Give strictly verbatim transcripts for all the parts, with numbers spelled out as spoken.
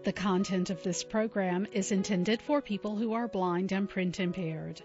The content of this program is intended for people who are blind and print impaired.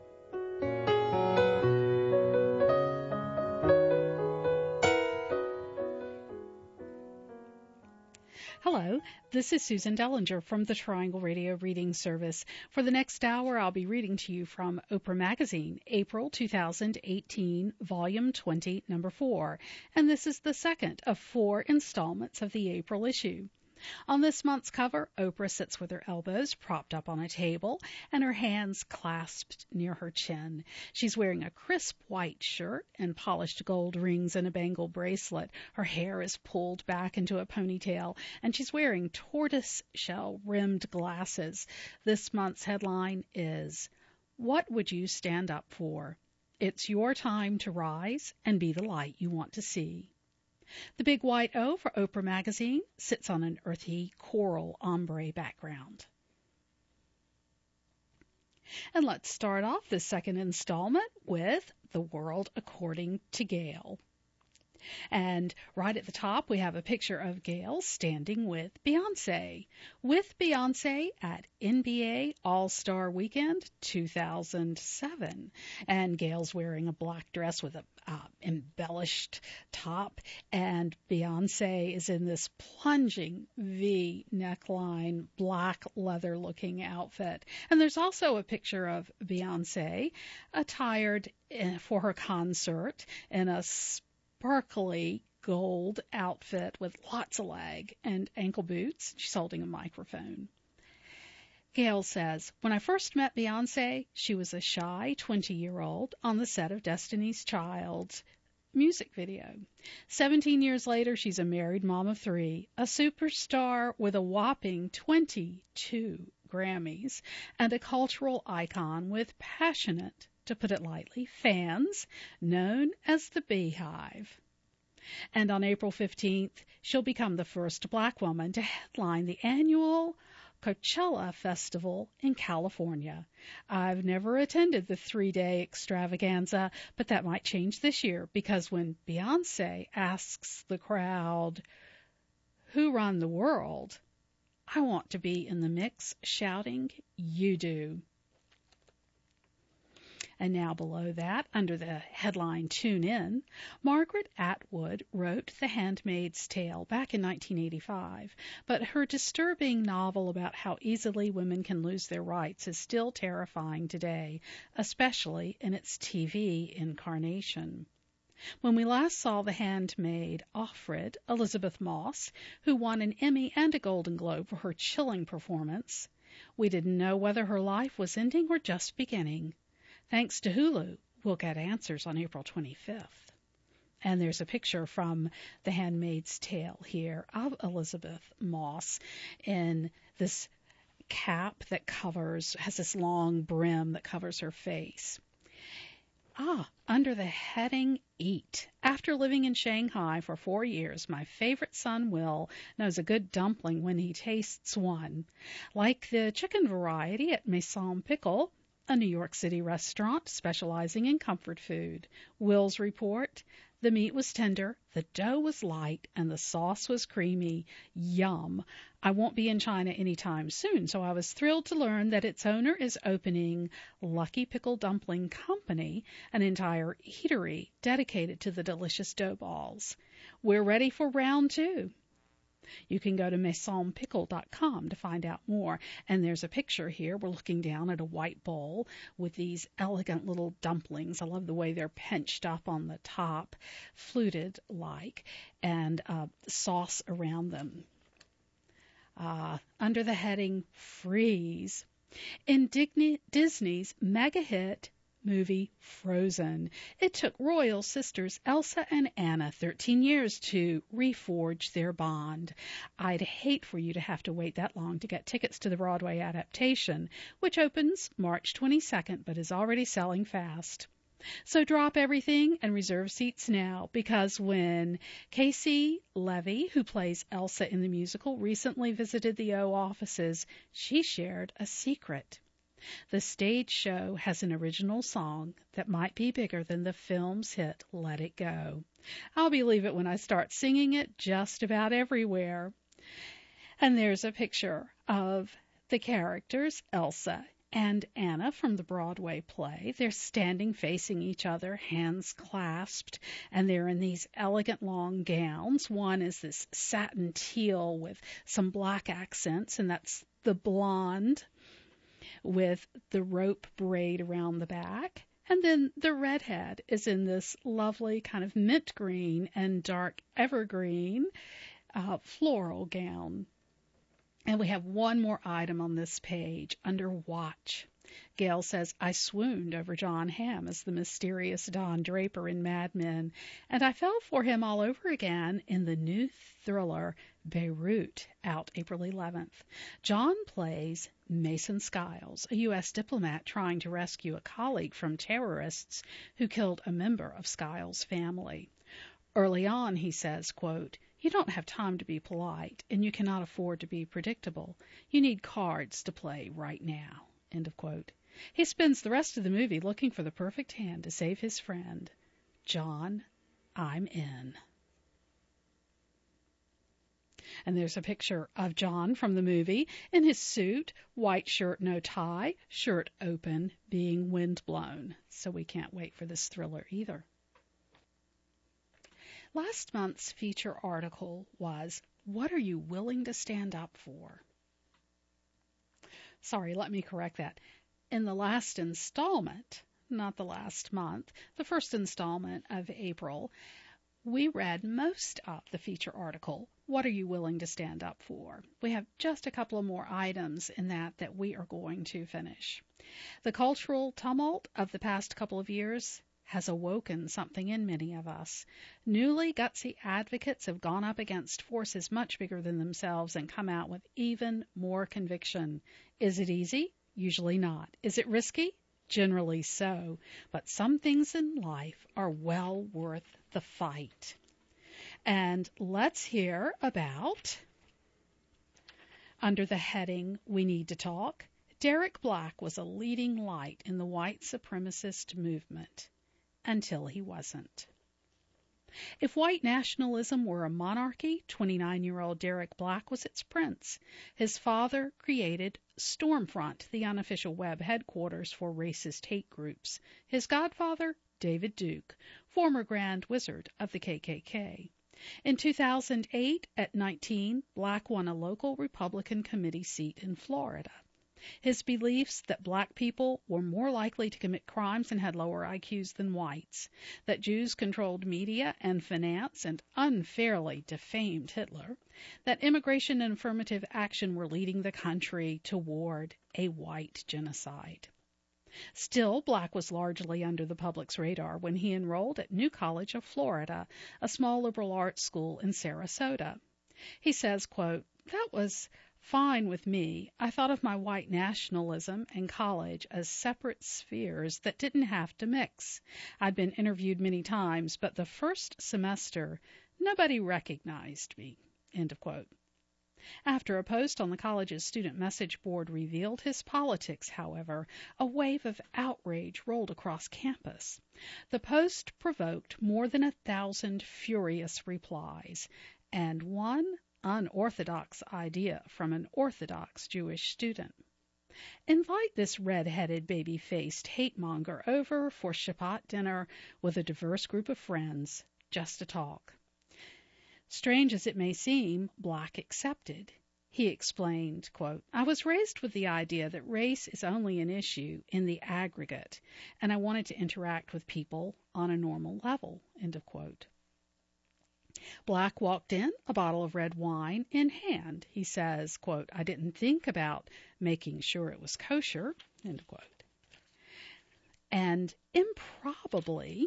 Hello, this is Susan Dellinger from the Triangle Radio Reading Service. For the next hour, I'll be reading to you from Oprah Magazine, April two thousand eighteen, Volume twenty, Number four, and this is the second of four installments of the April issue. On this month's cover, Oprah sits with her elbows propped up on a table and her hands clasped near her chin. She's wearing a crisp white shirt and polished gold rings and a bangle bracelet. Her hair is pulled back into a ponytail, and she's wearing tortoise-shell-rimmed glasses. This month's headline is, "What would you stand up for? It's your time to rise and be the light you want to see." The big white O for Oprah Magazine sits on an earthy coral ombre background. And let's start off this second installment with The World According to Gayle. And right at the top, we have a picture of Gayle standing with Beyoncé. With Beyoncé at N B A All-Star Weekend two thousand seven. And Gayle's wearing a black dress with a uh, embellished top, and Beyoncé is in this plunging V neckline, black leather-looking outfit. And there's also a picture of Beyoncé attired in, for her concert in a sparkly gold outfit with lots of leg and ankle boots. She's holding a microphone. Gayle says, "When I first met Beyoncé, she was a shy twenty-year-old on the set of Destiny's Child's music video. Seventeen years later, she's a married mom of three, a superstar with a whopping twenty-two Grammys, and a cultural icon with passionate, to put it lightly, fans known as the Beehive. And on April fifteenth, she'll become the first black woman to headline the annual Coachella Festival in California. I've never attended the three-day extravaganza, but that might change this year, because when Beyoncé asks the crowd, 'Who run the world?' I want to be in the mix shouting, 'You do.'" And now below that, under the headline Tune In, Margaret Atwood wrote The Handmaid's Tale back in nineteen eighty-five, but her disturbing novel about how easily women can lose their rights is still terrifying today, especially in its T V incarnation. When we last saw the handmaid Offred, Elizabeth Moss, who won an Emmy and a Golden Globe for her chilling performance, we didn't know whether her life was ending or just beginning. Thanks to Hulu, we'll get answers on April twenty-fifth. And there's a picture from The Handmaid's Tale here of Elizabeth Moss in this cap that covers, has this long brim that covers her face. Ah, under the heading Eat. After living in Shanghai for four years, my favorite son, Will, knows a good dumpling when he tastes one. Like the chicken variety at Maison Pickle, a New York City restaurant specializing in comfort food. Will's report: the meat was tender, the dough was light, and the sauce was creamy. Yum. I won't be in China anytime soon, so I was thrilled to learn that its owner is opening Lucky Pickle Dumpling Company, an entire eatery dedicated to the delicious dough balls. We're ready for round two. You can go to maison pickle dot com to find out more. And there's a picture here. We're looking down at a white bowl with these elegant little dumplings. I love the way they're pinched up on the top, fluted-like, and uh, sauce around them. Uh, under the heading Freeze, in Digni- Disney's mega hit movie Frozen, it took royal sisters Elsa and Anna thirteen years to reforge their bond. I'd hate for you to have to wait that long to get tickets to the Broadway adaptation, which opens March twenty-second but is already selling fast. So drop everything and reserve seats now, because when Casey Levy, who plays Elsa in the musical, recently visited the O offices, she shared a secret. The stage show has an original song that might be bigger than the film's hit Let It Go. I'll believe it when I start singing it just about everywhere. And there's a picture of the characters, Elsa and Anna from the Broadway play. They're standing facing each other, hands clasped, and they're in these elegant long gowns. One is this satin teal with some black accents, and that's the blonde with the rope braid around the back. And then the redhead is in this lovely kind of mint green and dark evergreen uh, floral gown. And we have one more item on this page under watch. Gail says, I swooned over John Hamm as the mysterious Don Draper in Mad Men, and I fell for him all over again in the new thriller Beirut, out April eleventh. John plays Mason Skiles, a U S diplomat trying to rescue a colleague from terrorists who killed a member of Skiles' family. Early on, he says, quote, you don't have time to be polite, and you cannot afford to be predictable. You need cards to play right now, end of quote. He spends the rest of the movie looking for the perfect hand to save his friend. John, I'm in. And there's a picture of John from the movie in his suit, white shirt, no tie, shirt open, being windblown. So we can't wait for this thriller either. Last month's feature article was, what are you willing to stand up for? Sorry, let me correct that. In the last installment, not the last month, the first installment of April, we read most of the feature article, what are you willing to stand up for? We have just a couple of more items in that that we are going to finish. The cultural tumult of the past couple of years has awoken something in many of us. Newly gutsy advocates have gone up against forces much bigger than themselves and come out with even more conviction. Is it easy? Usually not. Is it risky? Generally so. But some things in life are well worth the fight. And let's hear about, under the heading We Need to Talk, Derek Black was a leading light in the white supremacist movement. Until he wasn't. If white nationalism were a monarchy, twenty-nine-year-old Derek Black was its prince. His father created Stormfront, the unofficial web headquarters for racist hate groups. His godfather, David Duke, former Grand Wizard of the K K K. In two thousand eight, at nineteen, Black won a local Republican committee seat in Florida. His beliefs that black people were more likely to commit crimes and had lower I Qs than whites, that Jews controlled media and finance and unfairly defamed Hitler, that immigration and affirmative action were leading the country toward a white genocide. Still, Black was largely under the public's radar when he enrolled at New College of Florida, a small liberal arts school in Sarasota. He says, quote, that was fine with me. I thought of my white nationalism and college as separate spheres that didn't have to mix. I'd been interviewed many times, but the first semester, nobody recognized me. End of quote. After a post on the college's student message board revealed his politics, however, a wave of outrage rolled across campus. The post provoked more than a thousand furious replies, and one unorthodox idea from an orthodox Jewish student. Invite this red-headed, baby-faced hate-monger over for Shabbat dinner with a diverse group of friends, just to talk. Strange as it may seem, Black accepted. He explained, quote, I was raised with the idea that race is only an issue in the aggregate, and I wanted to interact with people on a normal level, end of quote. Black walked in, a bottle of red wine in hand. He says, quote, I didn't think about making sure it was kosher, end quote. And improbably,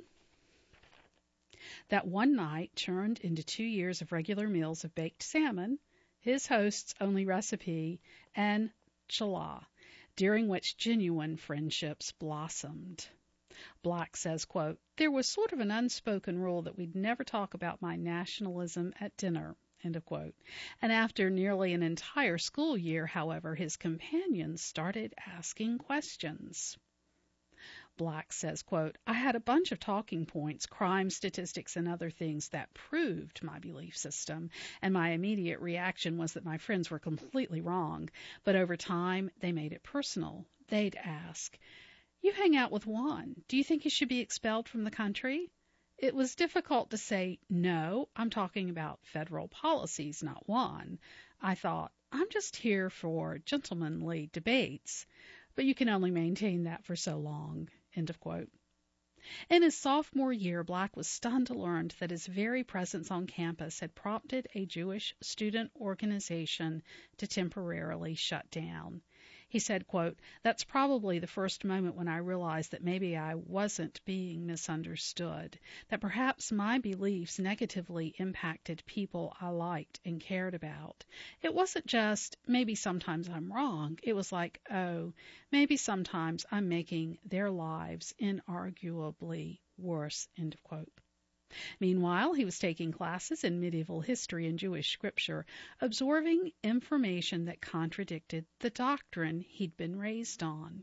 that one night turned into two years of regular meals of baked salmon, his host's only recipe, and challah, during which genuine friendships blossomed. Black says, quote, there was sort of an unspoken rule that we'd never talk about my nationalism at dinner, end of quote. And after nearly an entire school year, however, his companions started asking questions. Black says, quote, I had a bunch of talking points, crime statistics, and other things that proved my belief system, and my immediate reaction was that my friends were completely wrong. But over time, they made it personal. They'd ask, you hang out with Juan. Do you think he should be expelled from the country? It was difficult to say, no, I'm talking about federal policies, not Juan. I thought, I'm just here for gentlemanly debates. But you can only maintain that for so long. End of quote. In his sophomore year, Black was stunned to learn that his very presence on campus had prompted a Jewish student organization to temporarily shut down. He said, quote, that's probably the first moment when I realized that maybe I wasn't being misunderstood, that perhaps my beliefs negatively impacted people I liked and cared about. It wasn't just, maybe sometimes I'm wrong. It was like, oh, maybe sometimes I'm making their lives inarguably worse, end of quote. Meanwhile, he was taking classes in medieval history and Jewish scripture, absorbing information that contradicted the doctrine he'd been raised on.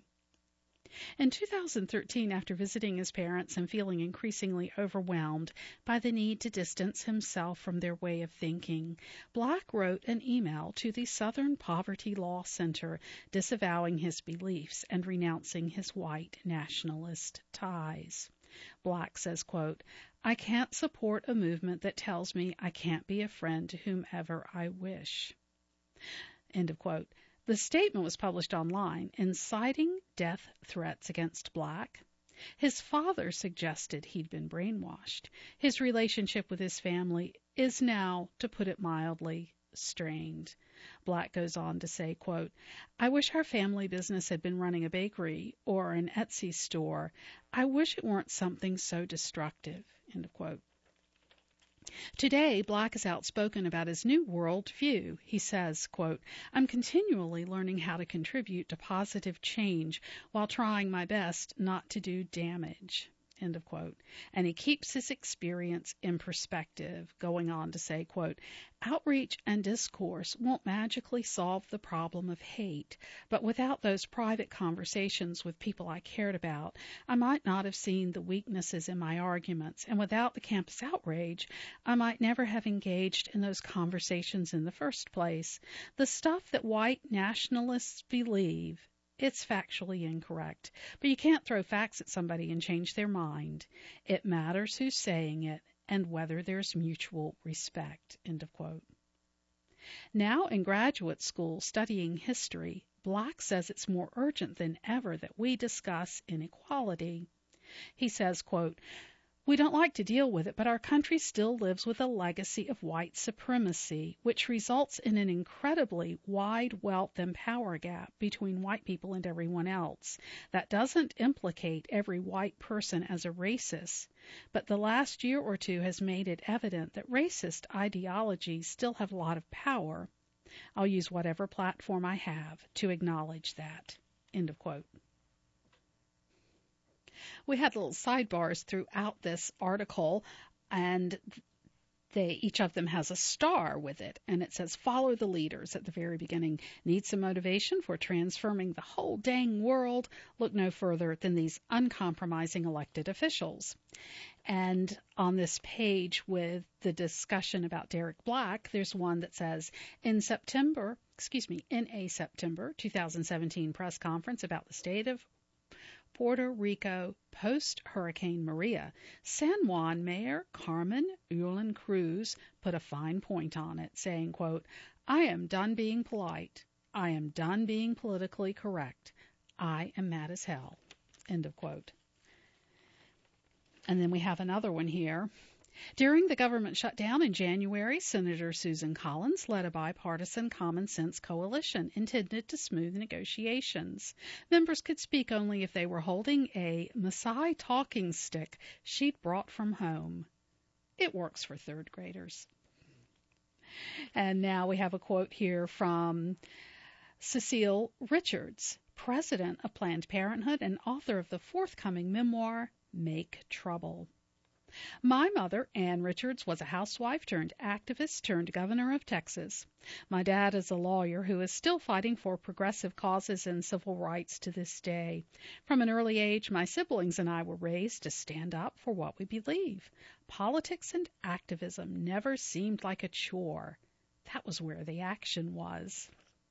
In two thousand thirteen, after visiting his parents and feeling increasingly overwhelmed by the need to distance himself from their way of thinking, Black wrote an email to the Southern Poverty Law Center disavowing his beliefs and renouncing his white nationalist ties. Black says, quote, I can't support a movement that tells me I can't be a friend to whomever I wish. End of quote. The statement was published online, inciting death threats against Black. His father suggested he'd been brainwashed. His relationship with his family is now, to put it mildly, strained. Black goes on to say, quote, I wish our family business had been running a bakery or an Etsy store. I wish it weren't something so destructive, end of quote. Today, Black is outspoken about his new world view. He says, quote, I'm continually learning how to contribute to positive change while trying my best not to do damage. End of quote. And he keeps his experience in perspective, going on to say, quote, outreach and discourse won't magically solve the problem of hate, but without those private conversations with people I cared about, I might not have seen the weaknesses in my arguments, and without the campus outrage, I might never have engaged in those conversations in the first place. The stuff that white nationalists believe, it's factually incorrect, but you can't throw facts at somebody and change their mind. It matters who's saying it and whether there's mutual respect, end of quote. Now in graduate school studying history, Black says it's more urgent than ever that we discuss inequality. He says, quote, we don't like to deal with it, but our country still lives with a legacy of white supremacy, which results in an incredibly wide wealth and power gap between white people and everyone else. That doesn't implicate every white person as a racist, but the last year or two has made it evident that racist ideologies still have a lot of power. I'll use whatever platform I have to acknowledge that. End of quote. We had little sidebars throughout this article, and they each of them has a star with it, and it says, follow the leaders at the very beginning. Need some motivation for transforming the whole dang world? Look no further than these uncompromising elected officials. And on this page with the discussion about Derek Black, there's one that says, in September, excuse me, in a September two thousand seventeen press conference about the state of Puerto Rico post-Hurricane Maria, San Juan Mayor Carmen Yulín Cruz put a fine point on it, saying, quote, I am done being polite. I am done being politically correct. I am mad as hell. End of quote. And then we have another one here. During the government shutdown in January, Senator Susan Collins led a bipartisan common sense coalition intended to smooth negotiations. Members could speak only if they were holding a Maasai talking stick she'd brought from home. It works for third graders. And now we have a quote here from Cecile Richards, president of Planned Parenthood and author of the forthcoming memoir, Make Trouble. My mother, Ann Richards, was a housewife turned activist turned governor of Texas. My dad is a lawyer who is still fighting for progressive causes and civil rights to this day. From an early age, my siblings and I were raised to stand up for what we believe. Politics and activism never seemed like a chore. That was where the action was.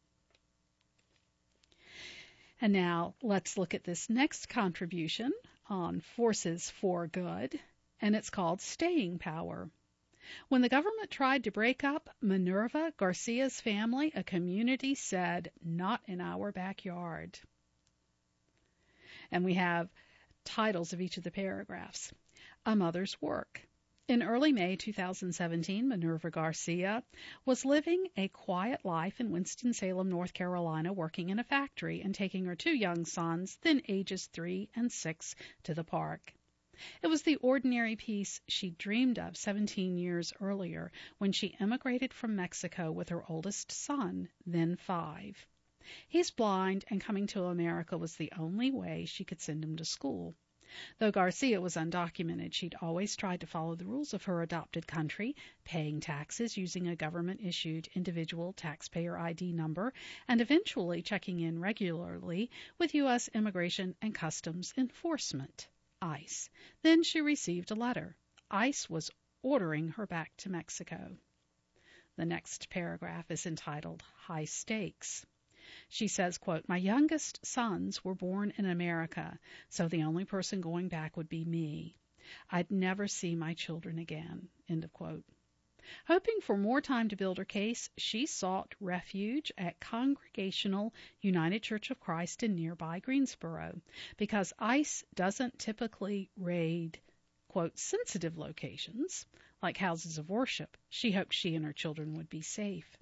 And now let's look at this next contribution on Forces for Good, and it's called Staying Power. When the government tried to break up Minerva Garcia's family, a community said, "Not in our backyard." And we have titles of each of the paragraphs. A Mother's Work. In early May two thousand seventeen, Minerva Garcia was living a quiet life in Winston-Salem, North Carolina, working in a factory and taking her two young sons, then ages three and six, to the park. It was the ordinary peace she dreamed of seventeen years earlier when she emigrated from Mexico with her oldest son, then five. He's blind, and coming to America was the only way she could send him to school. Though Garcia was undocumented, she'd always tried to follow the rules of her adopted country, paying taxes using a government-issued individual taxpayer I D number, and eventually checking in regularly with U S Immigration and Customs Enforcement, ICE. Then she received a letter. ICE was ordering her back to Mexico. The next paragraph is entitled High Stakes. She says, quote, "My youngest sons were born in America, so the only person going back would be me. I'd never see my children again," end of quote. Hoping for more time to build her case, she sought refuge at Congregational United Church of Christ in nearby Greensboro. Because ICE doesn't typically raid, quote, sensitive locations, like houses of worship, she hoped she and her children would be safe.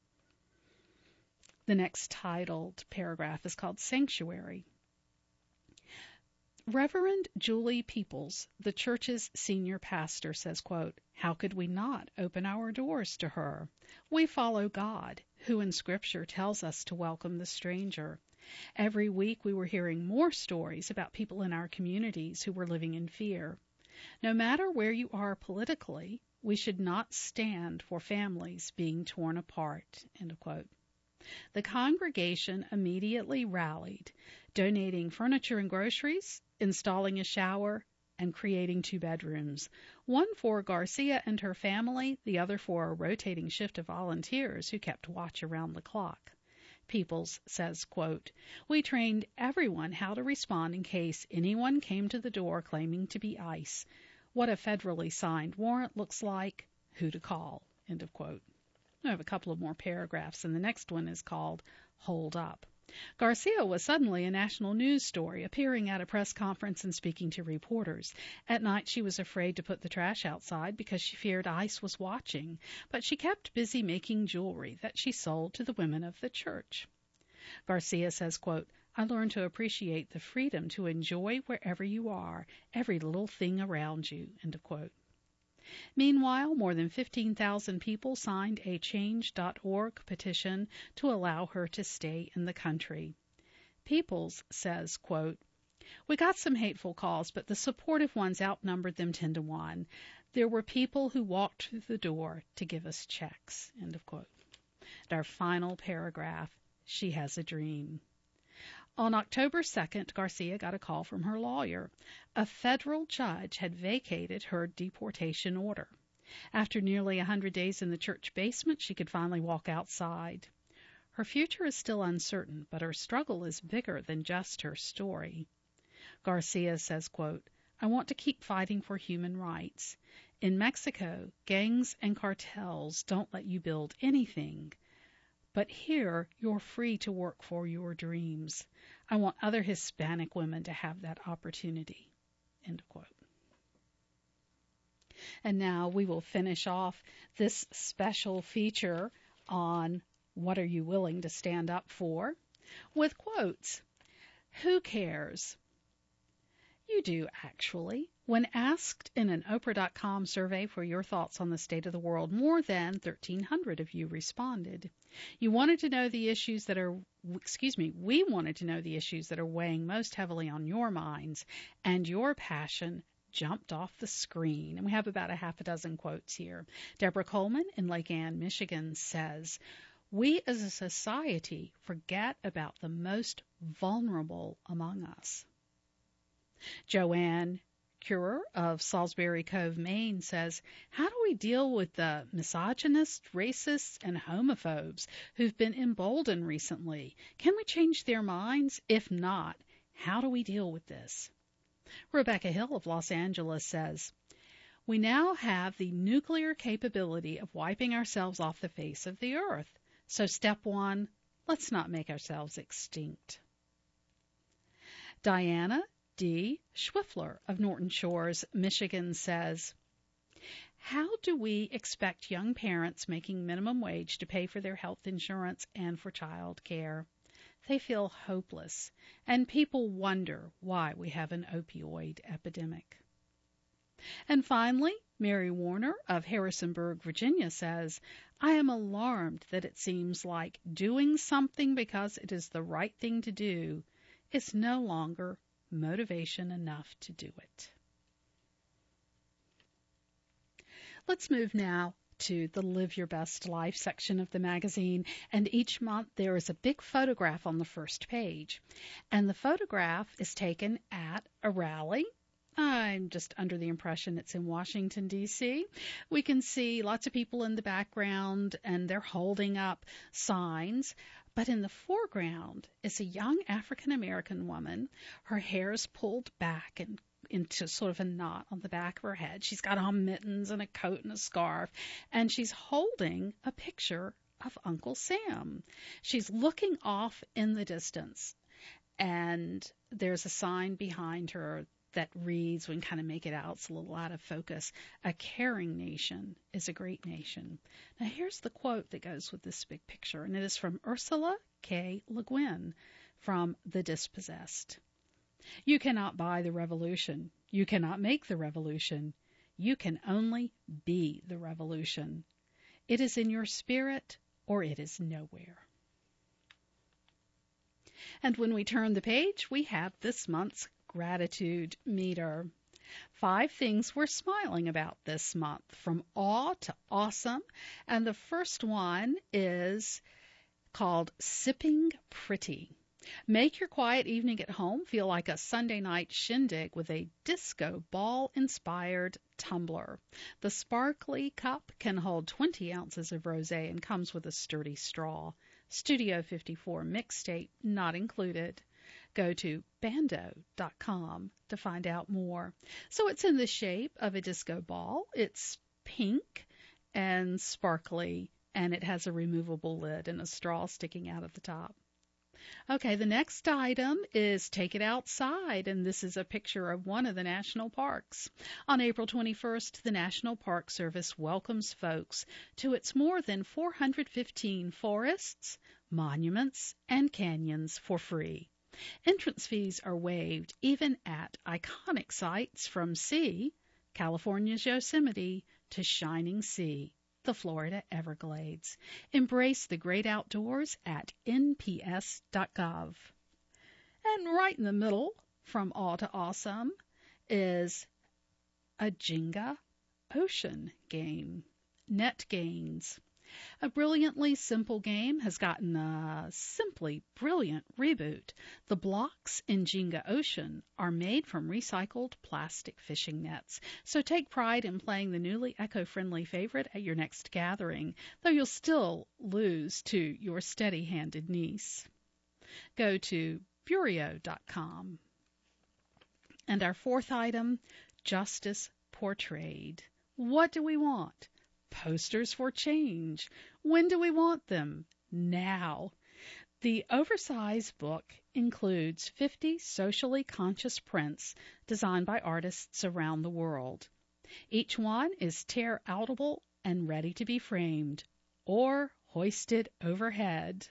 The next titled paragraph is called Sanctuary. Reverend Julie Peoples, the church's senior pastor, says, quote, "How could we not open our doors to her? We follow God, who in Scripture tells us to welcome the stranger. Every week we were hearing more stories about people in our communities who were living in fear. No matter where you are politically, we should not stand for families being torn apart," end of quote. The congregation immediately rallied, donating furniture and groceries, installing a shower, and creating two bedrooms, one for Garcia and her family, the other for a rotating shift of volunteers who kept watch around the clock. Peoples says, quote, "We trained everyone how to respond in case anyone came to the door claiming to be ICE, what a federally signed warrant looks like, who to call," end of quote. I have a couple of more paragraphs, and the next one is called Hold Up. Garcia was suddenly a national news story, appearing at a press conference and speaking to reporters. At night, she was afraid to put the trash outside because she feared ICE was watching, but she kept busy making jewelry that she sold to the women of the church. Garcia says, quote, "I learned to appreciate the freedom to enjoy wherever you are, every little thing around you," end of quote. Meanwhile, more than fifteen thousand people signed a change dot org petition to allow her to stay in the country. Peoples says, quote, "We got some hateful calls, but the supportive ones outnumbered them ten to one. There were people who walked through the door to give us checks," end of quote. And our final paragraph, she has a dream. On October second, Garcia got a call from her lawyer. A federal judge had vacated her deportation order. After nearly a hundred days in the church basement, she could finally walk outside. Her future is still uncertain, but her struggle is bigger than just her story. Garcia says, quote, "I want to keep fighting for human rights. In Mexico, gangs and cartels don't let you build anything. But here, you're free to work for your dreams. I want other Hispanic women to have that opportunity," end of quote. And now we will finish off this special feature on what are you willing to stand up for with quotes. Who cares? You do, actually. When asked in an Oprah dot com survey for your thoughts on the state of the world, more than thirteen hundred of you responded. You wanted to know the issues that are, excuse me, we wanted to know the issues that are weighing most heavily on your minds, and your passion jumped off the screen. And we have about a half a dozen quotes here. Deborah Coleman in Lake Ann, Michigan says, "We as a society forget about the most vulnerable among us." Joanne Curer of Salisbury Cove, Maine says, "How do we deal with the misogynists, racists, and homophobes who've been emboldened recently? Can we change their minds? If not, how do we deal with this?" Rebecca Hill of Los Angeles says, "We now have the nuclear capability of wiping ourselves off the face of the earth. So step one, let's not make ourselves extinct." Diana D. Schwiffler of Norton Shores, Michigan says, "How do we expect young parents making minimum wage to pay for their health insurance and for child care? They feel hopeless, and people wonder why we have an opioid epidemic." And finally, Mary Warner of Harrisonburg, Virginia says, "I am alarmed that it seems like doing something because it is the right thing to do is no longer motivation enough to do it." Let's move now to the Live Your Best Life section of the magazine, and each month there is a big photograph on the first page, and the photograph is taken at a rally. I'm just under the impression it's in Washington, D C We can see lots of people in the background, and they're holding up signs. But in the foreground is a young African-American woman. Her hair is pulled back and into sort of a knot on the back of her head. She's got on mittens and a coat and a scarf, and she's holding a picture of Uncle Sam. She's looking off in the distance, and there's a sign behind her that reads, we can kind of make it out, it's a little out of focus, "A caring nation is a great nation." Now here's the quote that goes with this big picture, and it is from Ursula K. Le Guin from The Dispossessed. "You cannot buy the revolution. You cannot make the revolution. You can only be the revolution. It is in your spirit or it is nowhere." And when we turn the page, we have this month's gratitude meter. Five things we're smiling about this month, from awe to awesome. And the first one is called Sipping Pretty. Make your quiet evening at home feel like a Sunday night shindig with a disco ball-inspired tumbler. The sparkly cup can hold twenty ounces of rosé and comes with a sturdy straw. Studio fifty-four mixtape not included. Go to bando dot com to find out more. So it's in the shape of a disco ball. It's pink and sparkly, and it has a removable lid and a straw sticking out of the top. Okay, the next item is Take It Outside, and this is a picture of one of the national parks. On April twenty-first, the National Park Service welcomes folks to its more than four hundred fifteen forests, monuments, and canyons for free. Entrance fees are waived even at iconic sites from C, California's Yosemite, to Shining Sea, the Florida Everglades. Embrace the great outdoors at N P S dot gov. And right in the middle, from awe to awesome, is a Jenga Ocean game. Net gains. A brilliantly simple game has gotten a simply brilliant reboot. The blocks in Jenga Ocean are made from recycled plastic fishing nets, so take pride in playing the newly eco-friendly favorite at your next gathering, though you'll still lose to your steady-handed niece. Go to burio dot com. And our fourth item, Justice Portrayed. What do we want? Posters for change. When do we want them? Now. The oversized book includes fifty socially conscious prints designed by artists around the world. Each one is tear-outable and ready to be framed or hoisted overhead.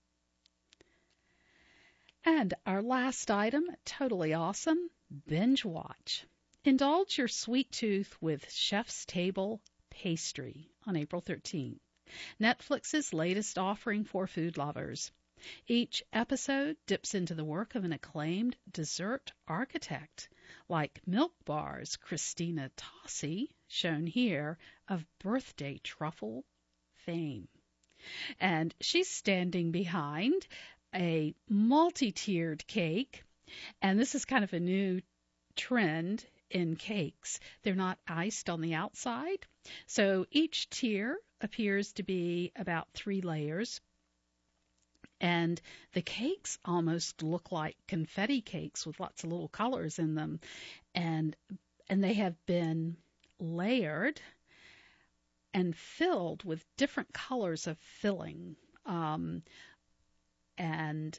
And our last item, totally awesome, binge watch. Indulge your sweet tooth with Chef's Table Pastry on April thirteenth, Netflix's latest offering for food lovers. Each episode dips into the work of an acclaimed dessert architect. like Milk Bar's Christina Tossi, shown here, of birthday truffle fame. And she's standing behind a multi-tiered cake, and this is kind of a new trend in cakes. They're not iced on the outside, so each tier appears to be about three layers, and the cakes almost look like confetti cakes with lots of little colors in them, and and they have been layered and filled with different colors of filling, um, and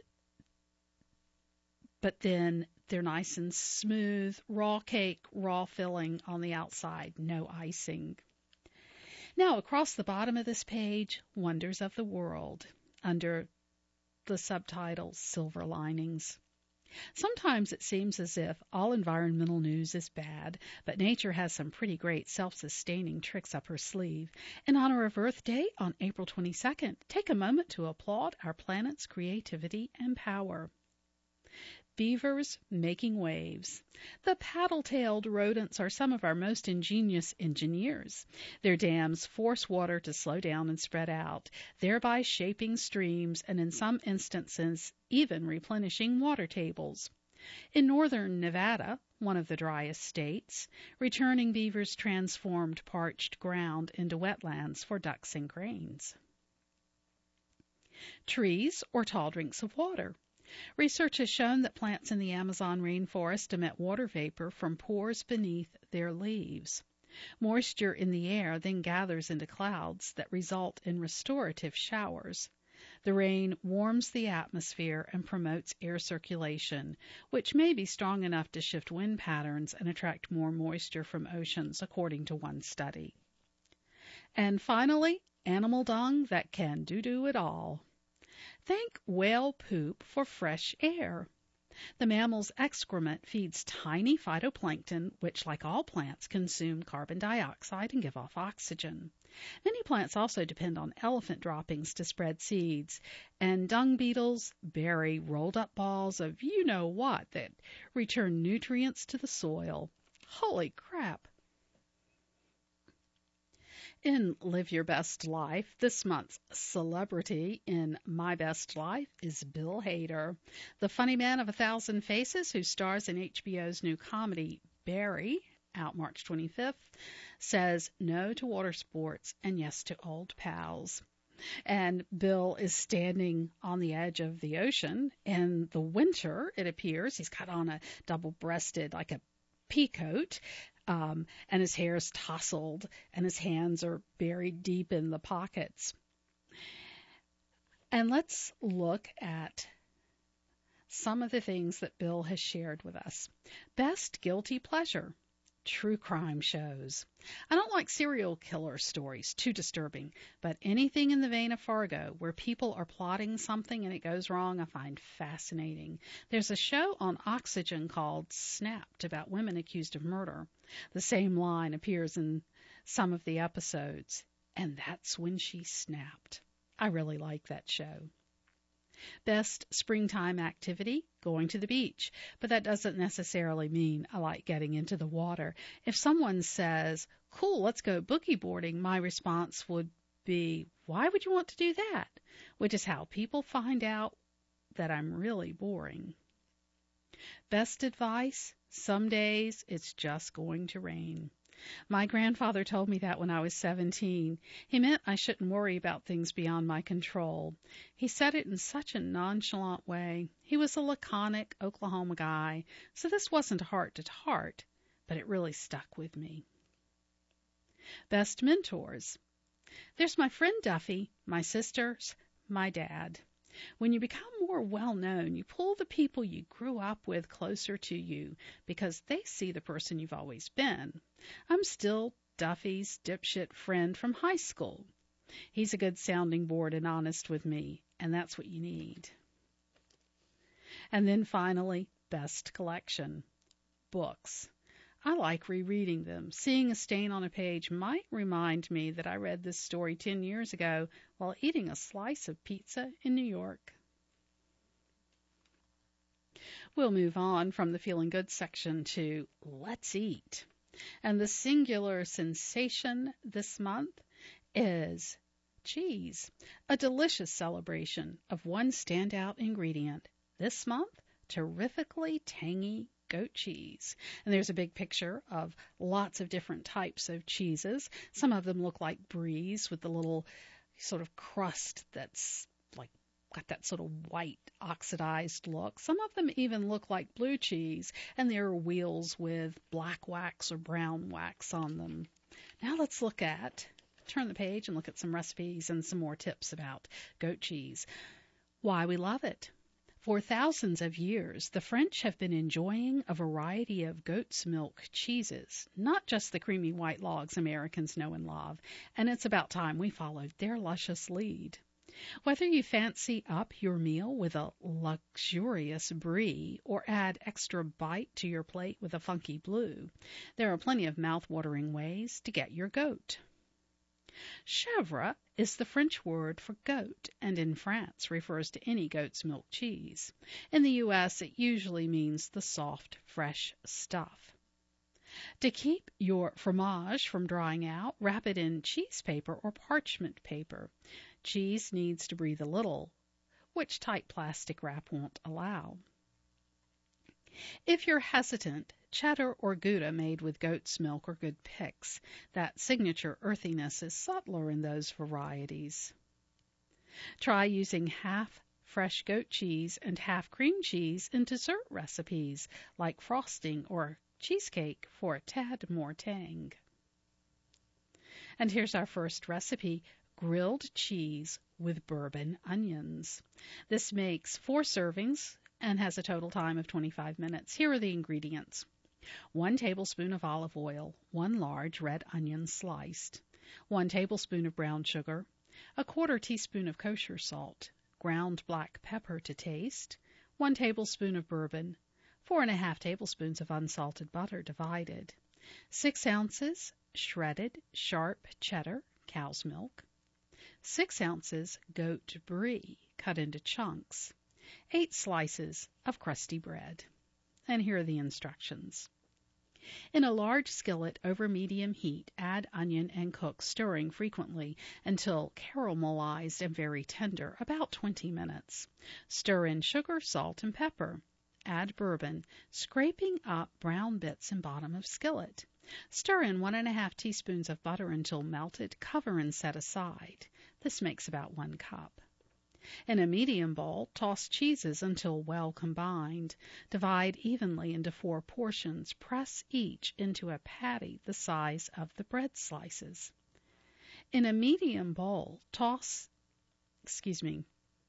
but then they're nice and smooth, raw cake, raw filling on the outside, no icing. Now, across the bottom of this page, Wonders of the World, under the subtitle Silver Linings. Sometimes it seems as if all environmental news is bad, but nature has some pretty great self-sustaining tricks up her sleeve. In honor of Earth Day on April twenty-second, take a moment to applaud our planet's creativity and power. Beavers making waves. The paddle-tailed rodents are some of our most ingenious engineers. Their dams force water to slow down and spread out, thereby shaping streams and in some instances even replenishing water tables. In northern Nevada, one of the driest states, returning beavers transformed parched ground into wetlands for ducks and cranes. Trees or tall drinks of water. Research has shown that plants in the Amazon rainforest emit water vapor from pores beneath their leaves. Moisture in the air then gathers into clouds that result in restorative showers. The rain warms the atmosphere and promotes air circulation, which may be strong enough to shift wind patterns and attract more moisture from oceans, according to one study. And finally, animal dung that can do-do it all. Thank whale poop for fresh air. The mammal's excrement feeds tiny phytoplankton, which, like all plants, consume carbon dioxide and give off oxygen. Many plants also depend on elephant droppings to spread seeds, and dung beetles bury rolled-up balls of you-know-what that return nutrients to the soil. Holy crap! In Live Your Best Life, this month's celebrity in My Best Life is Bill Hader, the funny man of a thousand faces who stars in H B O's new comedy Barry, out March twenty-fifth, says no to water sports and yes to old pals. And Bill is standing on the edge of the ocean in the winter, it appears. He's got on a double-breasted, like a pea coat, Um, and his hair is tousled, and his hands are buried deep in the pockets. And let's look at some of the things that Bill has shared with us. Best guilty pleasure. True crime shows. I don't like serial killer stories, too disturbing, but anything in the vein of Fargo where people are plotting something and it goes wrong, I find fascinating. There's a show on Oxygen called Snapped about women accused of murder. The same line appears in some of the episodes, and that's when she snapped. I really like that show. Best springtime activity, going to the beach. But that doesn't necessarily mean I like getting into the water. If someone says, cool, let's go boogie boarding, my response would be, why would you want to do that? Which is how people find out that I'm really boring. Best advice, some days it's just going to rain. My grandfather told me that when I was seventeen. He meant I shouldn't worry about things beyond my control. He said it in such a nonchalant way. He was a laconic Oklahoma guy, so this wasn't a heart-to-heart, but it really stuck with me. Best mentors. There's my friend Duffy, my sisters, my dad. When you become more well-known, you pull the people you grew up with closer to you because they see the person you've always been. I'm still Duffy's dipshit friend from high school. He's a good sounding board and honest with me, and that's what you need. And then finally, best collection. Books. I like rereading them. Seeing a stain on a page might remind me that I read this story ten years ago while eating a slice of pizza in New York. We'll move on from the feeling good section to let's eat. And the singular sensation this month is cheese, a delicious celebration of one standout ingredient. This month, terrifically tangy goat cheese. And there's a big picture of lots of different types of cheeses. Some of them look like bries with the little sort of crust that's like got that sort of white oxidized look. Some of them even look like blue cheese, and there are wheels with black wax or brown wax on them. Now let's look at, turn the page and look at some recipes and some more tips about goat cheese. Why we love it. For thousands of years, the French have been enjoying a variety of goat's milk cheeses, not just the creamy white logs Americans know and love, and it's about time we followed their luscious lead. Whether you fancy up your meal with a luxurious brie or add extra bite to your plate with a funky blue, there are plenty of mouth-watering ways to get your goat. Chèvre is the French word for goat, and in France refers to any goat's milk cheese. In the U S, it usually means the soft, fresh stuff. To keep your fromage from drying out, wrap it in cheese paper or parchment paper. Cheese needs to breathe a little, which tight plastic wrap won't allow. If you're hesitant, cheddar or Gouda made with goat's milk are good picks. That signature earthiness is subtler in those varieties. Try using half fresh goat cheese and half cream cheese in dessert recipes like frosting or cheesecake for a tad more tang. And here's our first recipe, grilled cheese with bourbon onions. This makes four servings and has a total time of twenty-five minutes. Here are the ingredients. One tablespoon of olive oil, one large red onion sliced, one tablespoon of brown sugar, a quarter teaspoon of kosher salt, ground black pepper to taste, one tablespoon of bourbon, four and a half tablespoons of unsalted butter divided, six ounces shredded sharp cheddar, cow's milk, six ounces goat brie cut into chunks, eight slices of crusty bread. And here are the instructions. In a large skillet over medium heat, add onion and cook, stirring frequently until caramelized and very tender, about twenty minutes. Stir in sugar, salt, and pepper. Add bourbon, scraping up brown bits in bottom of skillet. Stir in one and a half teaspoons of butter until melted. Cover and set aside. This makes about one cup. In a medium bowl, toss cheeses until well combined. Divide evenly into four portions. Press each into a patty the size of the bread slices. In a medium bowl, toss, excuse me,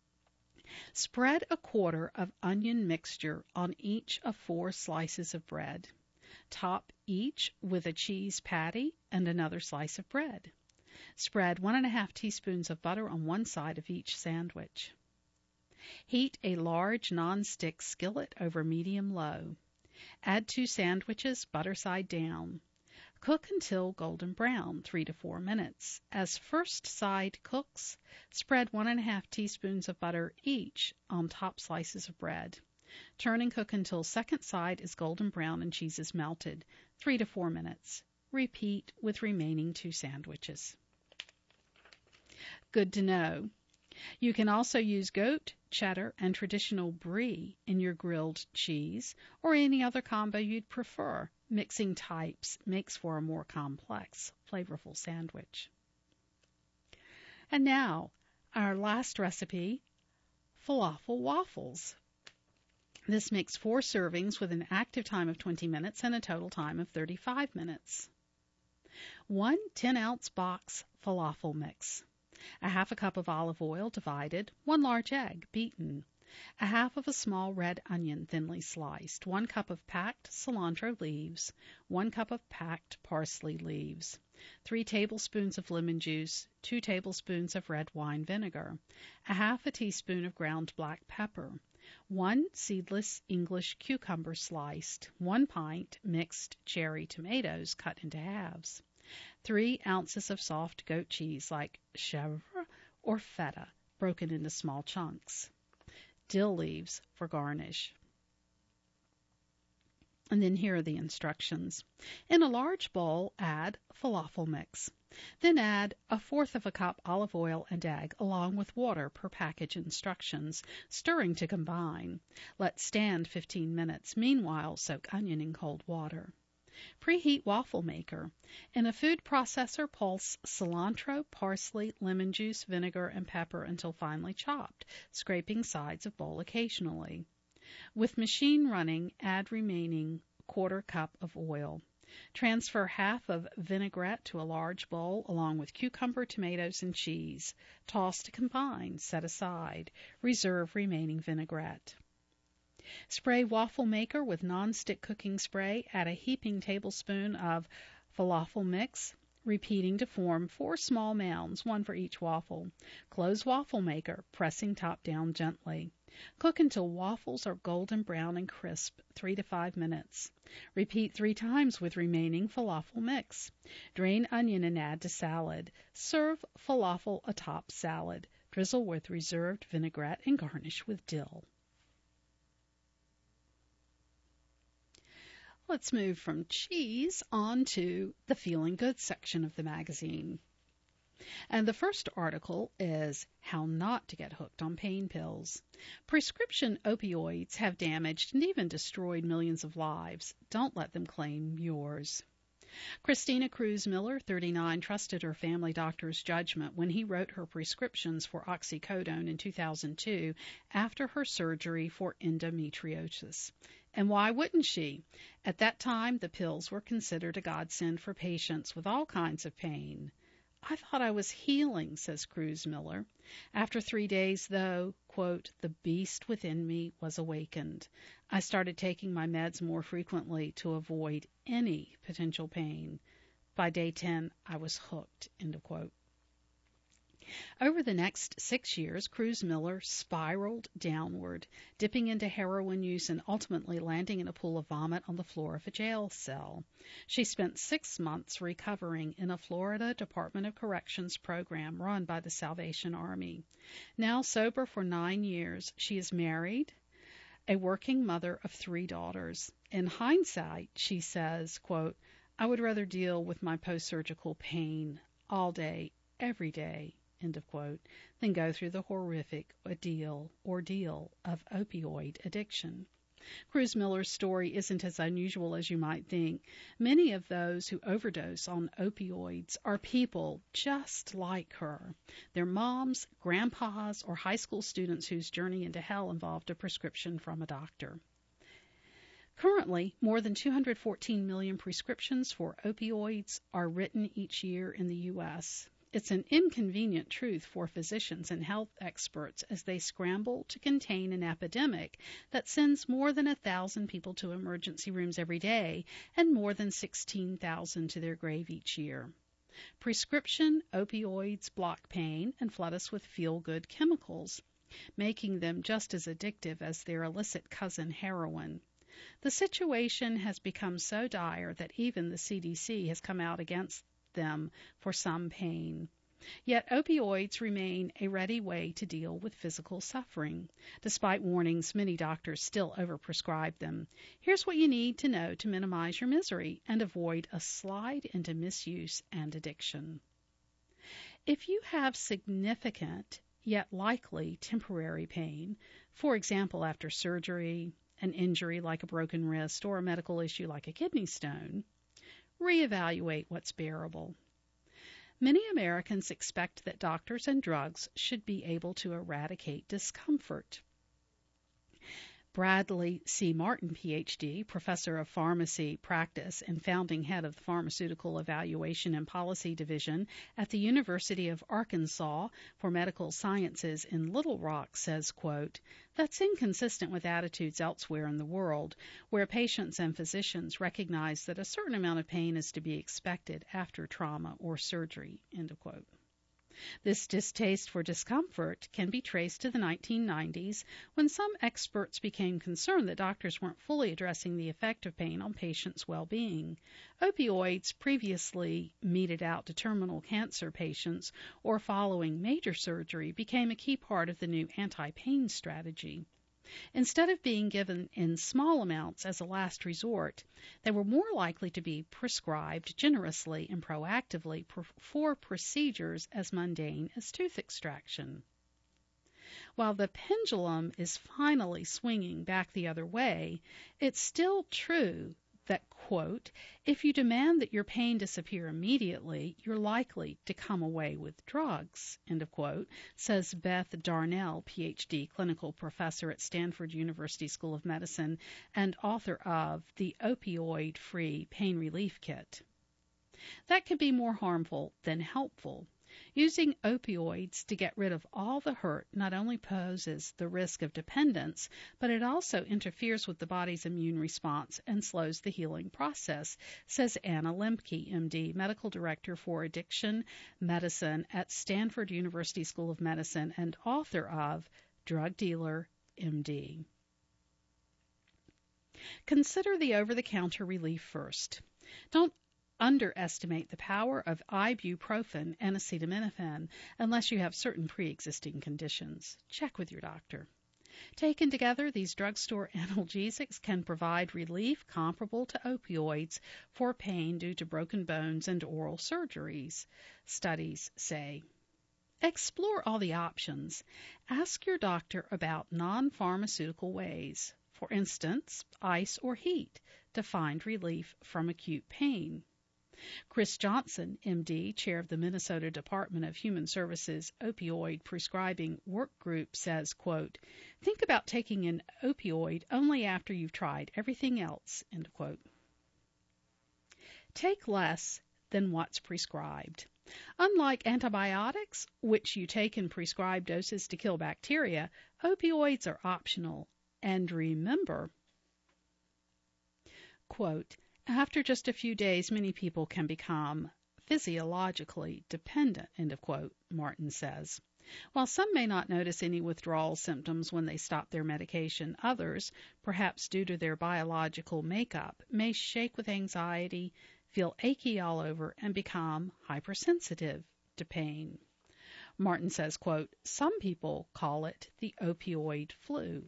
spread a quarter of onion mixture on each of four slices of bread. Top each with a cheese patty and another slice of bread. Spread one and a half teaspoons of butter on one side of each sandwich. Heat a large non-stick skillet over medium-low. Add two sandwiches, butter side down. Cook until golden brown, three to four minutes. As first side cooks, spread one and a half teaspoons of butter each on top slices of bread. Turn and cook until second side is golden brown and cheese is melted, three to four minutes. Repeat with remaining two sandwiches. Good to know. You can also use goat, cheddar, and traditional brie in your grilled cheese, or any other combo you'd prefer. Mixing types makes for a more complex, flavorful sandwich. And now, our last recipe, falafel waffles. This makes four servings with an active time of twenty minutes and a total time of thirty-five minutes. One ten-ounce box falafel mix. A half a cup of olive oil divided, one large egg beaten, a half of a small red onion thinly sliced, one cup of packed cilantro leaves, one cup of packed parsley leaves, three tablespoons of lemon juice, two tablespoons of red wine vinegar, a half a teaspoon of ground black pepper, one seedless English cucumber sliced, one pint mixed cherry tomatoes cut into halves, three ounces of soft goat cheese like chèvre or feta, broken into small chunks, dill leaves for garnish. And then here are the instructions. In a large bowl, add falafel mix. Then add a fourth of a cup olive oil and egg along with water per package instructions, stirring to combine. Let stand fifteen minutes. Meanwhile, soak onion in cold water. Preheat waffle maker. In a food processor, pulse cilantro, parsley, lemon juice, vinegar, and pepper until finely chopped, scraping sides of bowl occasionally. With machine running, add remaining quarter cup of oil. Transfer half of vinaigrette to a large bowl along with cucumber, tomatoes, and cheese. Toss to combine. Set aside. Reserve remaining vinaigrette. Spray waffle maker with non-stick cooking spray. Add a heaping tablespoon of falafel mix, repeating to form four small mounds, one for each waffle. Close waffle maker, pressing top down gently. Cook until waffles are golden brown and crisp, three to five minutes. Repeat three times with remaining falafel mix. Drain onion and add to salad. Serve falafel atop salad. Drizzle with reserved vinaigrette and garnish with dill. Let's move from cheese on to the feeling good section of the magazine. And the first article is How Not to Get Hooked on Pain Pills. Prescription opioids have damaged and even destroyed millions of lives. Don't let them claim yours. Christina Cruz Miller, thirty-nine, trusted her family doctor's judgment when he wrote her prescriptions for oxycodone in two thousand two after her surgery for endometriosis. And why wouldn't she? At that time, the pills were considered a godsend for patients with all kinds of pain. I thought I was healing, says Cruz Miller. After three days, though, quote, the beast within me was awakened. I started taking my meds more frequently to avoid any potential pain. By day ten, I was hooked, end of quote. Over the next six years, Cruz Miller spiraled downward, dipping into heroin use and ultimately landing in a pool of vomit on the floor of a jail cell. She spent six months recovering in a Florida Department of Corrections program run by the Salvation Army. Now sober for nine years, she is married, a working mother of three daughters. In hindsight, she says, quote, I would rather deal with my post-surgical pain all day, every day, end of quote, than go through the horrific ordeal, ordeal of opioid addiction. Cruz Miller's story isn't as unusual as you might think. Many of those who overdose on opioids are people just like her. They're moms, grandpas, or high school students whose journey into hell involved a prescription from a doctor. Currently, more than two hundred fourteen million prescriptions for opioids are written each year in the U S It's an inconvenient truth for physicians and health experts as they scramble to contain an epidemic that sends more than a thousand people to emergency rooms every day and more than sixteen thousand to their grave each year. Prescription opioids block pain and flood us with feel-good chemicals, making them just as addictive as their illicit cousin heroin. The situation has become so dire that even the C D C has come out against them for some pain. Yet opioids remain a ready way to deal with physical suffering. Despite warnings, many doctors still overprescribe them. Here's what you need to know to minimize your misery and avoid a slide into misuse and addiction. If you have significant, yet likely temporary pain, for example after surgery, an injury like a broken wrist, or a medical issue like a kidney stone, reevaluate what's bearable. Many Americans expect that doctors and drugs should be able to eradicate discomfort. Bradley C. Martin, P H D, professor of pharmacy practice and founding head of the Pharmaceutical Evaluation and Policy Division at the University of Arkansas for Medical Sciences in Little Rock, says, quote, that's inconsistent with attitudes elsewhere in the world, where patients and physicians recognize that a certain amount of pain is to be expected after trauma or surgery, end of quote. This distaste for discomfort can be traced to the nineteen nineties, when some experts became concerned that doctors weren't fully addressing the effect of pain on patients' well-being. Opioids, previously meted out to terminal cancer patients or following major surgery, became a key part of the new anti-pain strategy. Instead of being given in small amounts as a last resort, they were more likely to be prescribed generously and proactively for procedures as mundane as tooth extraction. While the pendulum is finally swinging back the other way, it's still true that, quote, if you demand that your pain disappear immediately, you're likely to come away with drugs, end of quote, says Beth Darnell, P H D, clinical professor at Stanford University School of Medicine and author of the Opioid-Free Pain Relief Kit. That can be more harmful than helpful. Using opioids to get rid of all the hurt not only poses the risk of dependence, but it also interferes with the body's immune response and slows the healing process, says Anna Lemke, M D, Medical Director for Addiction Medicine at Stanford University School of Medicine and author of Drug Dealer, M D. Consider the over-the-counter relief first. Don't underestimate the power of ibuprofen and acetaminophen unless you have certain pre-existing conditions. Check with your doctor. Taken together, these drugstore analgesics can provide relief comparable to opioids for pain due to broken bones and oral surgeries, studies say. Explore all the options. Ask your doctor about non-pharmaceutical ways, for instance, ice or heat, to find relief from acute pain. Chris Johnson, M D, chair of the Minnesota Department of Human Services Opioid Prescribing Work Group, says, quote, think about taking an opioid only after you've tried everything else, end quote. Take less than what's prescribed. Unlike antibiotics, which you take in prescribed doses to kill bacteria, opioids are optional. And remember, quote, after just a few days, many people can become physiologically dependent, end of quote, Martin says. While some may not notice any withdrawal symptoms when they stop their medication, others, perhaps due to their biological makeup, may shake with anxiety, feel achy all over, and become hypersensitive to pain. Martin says, quote, some people call it the opioid flu,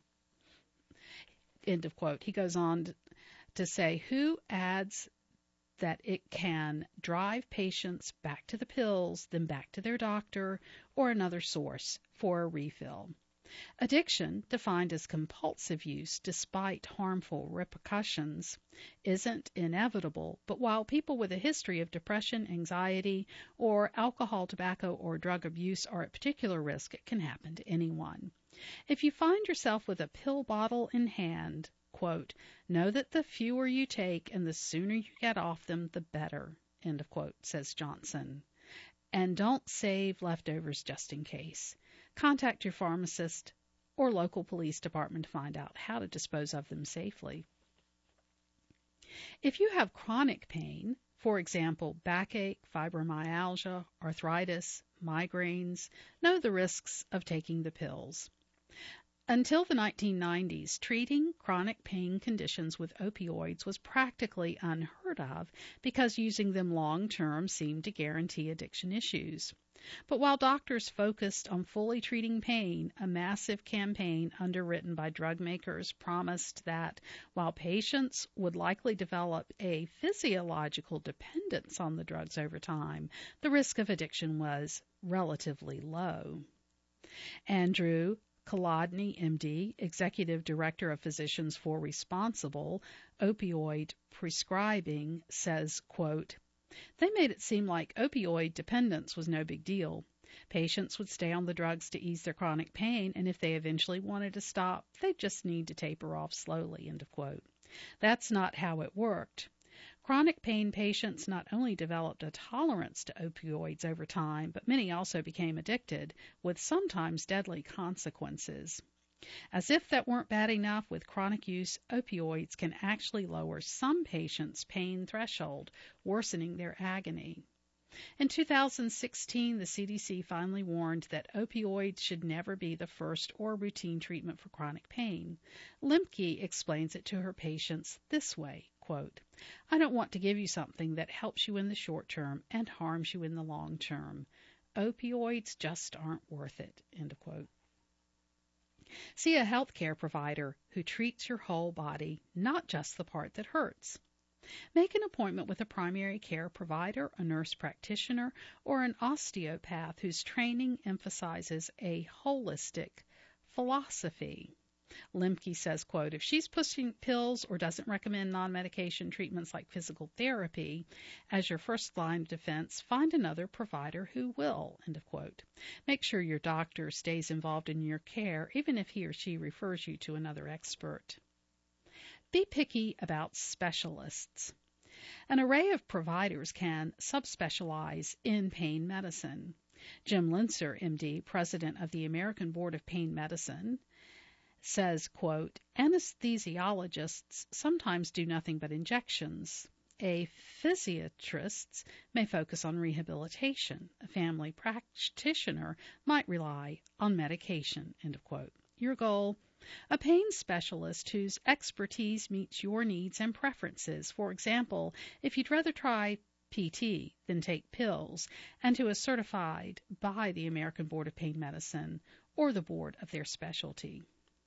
end of quote. He goes on to to say who adds that it can drive patients back to the pills, then back to their doctor or another source for a refill. Addiction, defined as compulsive use despite harmful repercussions, isn't inevitable, but while people with a history of depression, anxiety, or alcohol, tobacco, or drug abuse are at particular risk, it can happen to anyone. If you find yourself with a pill bottle in hand, quote, know that the fewer you take and the sooner you get off them, the better, end of quote, says Johnson. And don't save leftovers just in case. Contact your pharmacist or local police department to find out how to dispose of them safely. If you have chronic pain, for example, backache, fibromyalgia, arthritis, migraines, know the risks of taking the pills. Until the nineteen nineties, treating chronic pain conditions with opioids was practically unheard of because using them long-term seemed to guarantee addiction issues. But while doctors focused on fully treating pain, a massive campaign underwritten by drug makers promised that while patients would likely develop a physiological dependence on the drugs over time, the risk of addiction was relatively low. Andrew Kolodny, M D, Executive Director of Physicians for Responsible Opioid Prescribing, says, quote, they made it seem like opioid dependence was no big deal. Patients would stay on the drugs to ease their chronic pain, and if they eventually wanted to stop, they'd just need to taper off slowly, end of quote. That's not how it worked. Chronic pain patients not only developed a tolerance to opioids over time, but many also became addicted, with sometimes deadly consequences. As if that weren't bad enough, with chronic use, opioids can actually lower some patients' pain threshold, worsening their agony. In two thousand sixteen, the C D C finally warned that opioids should never be the first or routine treatment for chronic pain. Lemke explains it to her patients this way, quote, I don't want to give you something that helps you in the short term and harms you in the long term. Opioids just aren't worth it, end of quote. See a healthcare provider who treats your whole body, not just the part that hurts. Make an appointment with a primary care provider, a nurse practitioner, or an osteopath whose training emphasizes a holistic philosophy. Lemke says, quote, if she's pushing pills or doesn't recommend non-medication treatments like physical therapy as your first line of defense, find another provider who will, end of quote. Make sure your doctor stays involved in your care, even if he or she refers you to another expert. Be picky about specialists. An array of providers can subspecialize in pain medicine. Jim Lincer, M D, president of the American Board of Pain Medicine, says, quote, anesthesiologists sometimes do nothing but injections. A physiatrist may focus on rehabilitation. A family practitioner might rely on medication, end of quote. Your goal? A pain specialist whose expertise meets your needs and preferences. For example, if you'd rather try P T than take pills, and who is certified by the American Board of Pain Medicine or the board of their specialty.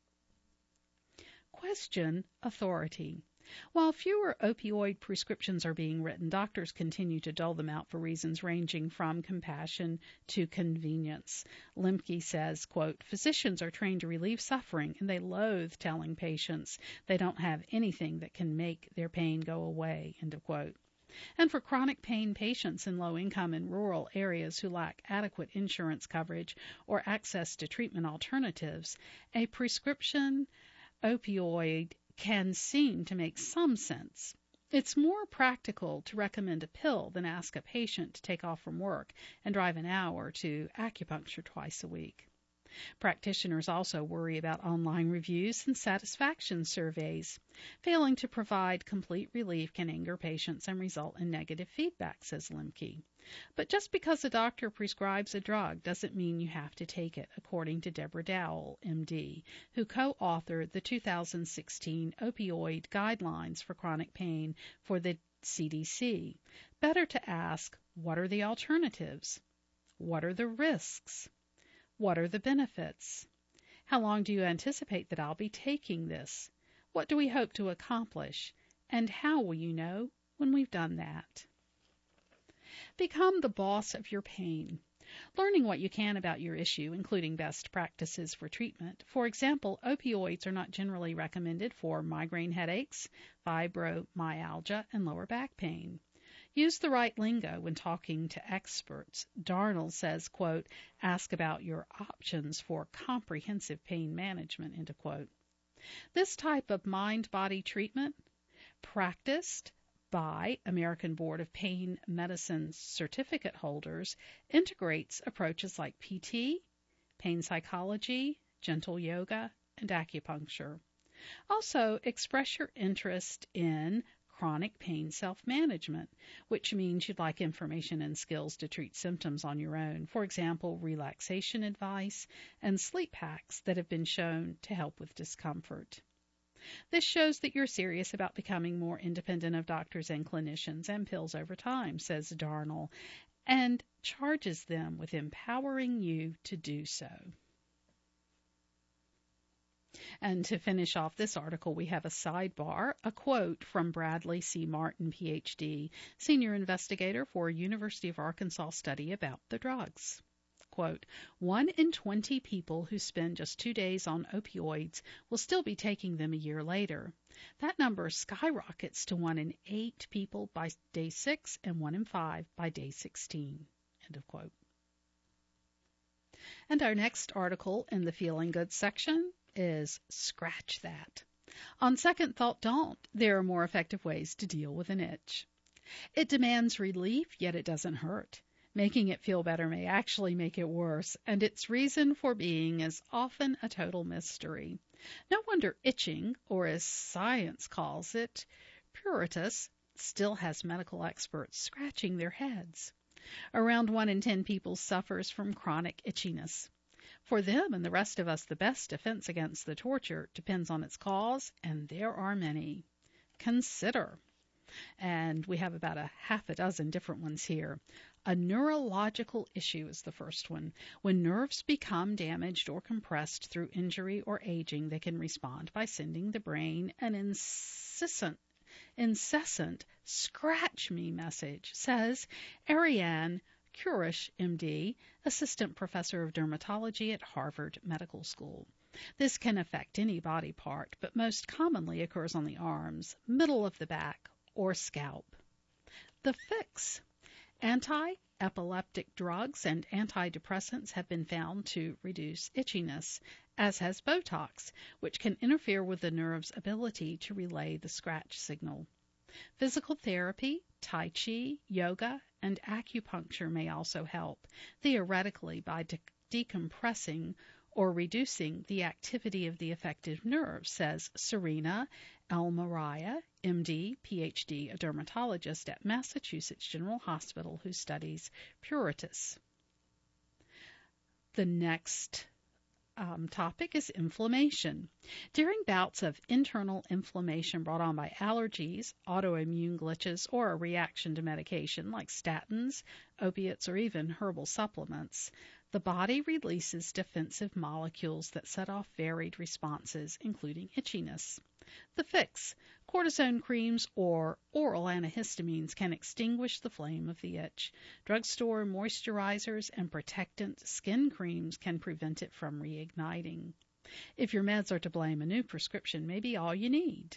Question authority. While fewer opioid prescriptions are being written, doctors continue to dole them out for reasons ranging from compassion to convenience. Lemke says, quote, physicians are trained to relieve suffering, and they loathe telling patients they don't have anything that can make their pain go away, end of quote. And for chronic pain patients in low-income and rural areas who lack adequate insurance coverage or access to treatment alternatives, a prescription opioid can seem to make some sense. It's more practical to recommend a pill than ask a patient to take off from work and drive an hour to acupuncture twice a week. Practitioners also worry about online reviews and satisfaction surveys. Failing to provide complete relief can anger patients and result in negative feedback, says Lemke. But just because a doctor prescribes a drug doesn't mean you have to take it, according to Deborah Dowell, M D, who co-authored the two thousand sixteen Opioid Guidelines for Chronic Pain for the C D C. Better to ask, what are the alternatives? What are the risks? What are the benefits? How long do you anticipate that I'll be taking this? What do we hope to accomplish? And how will you know when we've done that? Become the boss of your pain. Learning what you can about your issue, including best practices for treatment. For example, opioids are not generally recommended for migraine headaches, fibromyalgia, and lower back pain. Use the right lingo when talking to experts. Darnell says, quote, ask about your options for comprehensive pain management, end of quote. This type of mind-body treatment, practiced by American Board of Pain Medicine certificate holders, integrates approaches like P T, pain psychology, gentle yoga, and acupuncture. Also, express your interest in chronic pain self-management, which means you'd like information and skills to treat symptoms on your own. For example, relaxation advice and sleep hacks that have been shown to help with discomfort. This shows that you're serious about becoming more independent of doctors and clinicians and pills over time, says Darnell, and charges them with empowering you to do so. And to finish off this article, we have a sidebar, a quote from Bradley C. Martin, P H D, senior investigator for a University of Arkansas study about the drugs. Quote, one in twenty people who spend just two days on opioids will still be taking them a year later. That number skyrockets to one in eight people by day six and one in five by day sixteen. End of quote. And our next article in the Feeling Good section is Scratch That. On second thought, don't. There are more effective ways to deal with an itch. It demands relief, yet it doesn't hurt. Making it feel better may actually make it worse, and its reason for being is often a total mystery. No wonder itching, or as science calls it, pruritus, still has medical experts scratching their heads. Around one in ten people suffers from chronic itchiness. For them and the rest of us, the best defense against the torture depends on its cause, and there are many. Consider. And we have about a half a dozen different ones here. A neurological issue is the first one. When nerves become damaged or compressed through injury or aging, they can respond by sending the brain an incessant, incessant scratch me message, says Ariane Kurish, M D, assistant professor of dermatology at Harvard Medical School. This can affect any body part, but most commonly occurs on the arms, middle of the back, or scalp. The fix. Anti-epileptic drugs and antidepressants have been found to reduce itchiness, as has Botox, which can interfere with the nerve's ability to relay the scratch signal. Physical therapy, Tai Chi, yoga, and acupuncture may also help, theoretically by de- decompressing or reducing the activity of the affected nerve, says Serena Elmariah, M D, P H D, a dermatologist at Massachusetts General Hospital who studies pruritus. The next um, topic is inflammation. During bouts of internal inflammation brought on by allergies, autoimmune glitches, or a reaction to medication like statins, opiates, or even herbal supplements, the body releases defensive molecules that set off varied responses, including itchiness. The fix. Cortisone creams or oral antihistamines can extinguish the flame of the itch. Drugstore moisturizers and protectant skin creams can prevent it from reigniting. If your meds are to blame, a new prescription may be all you need.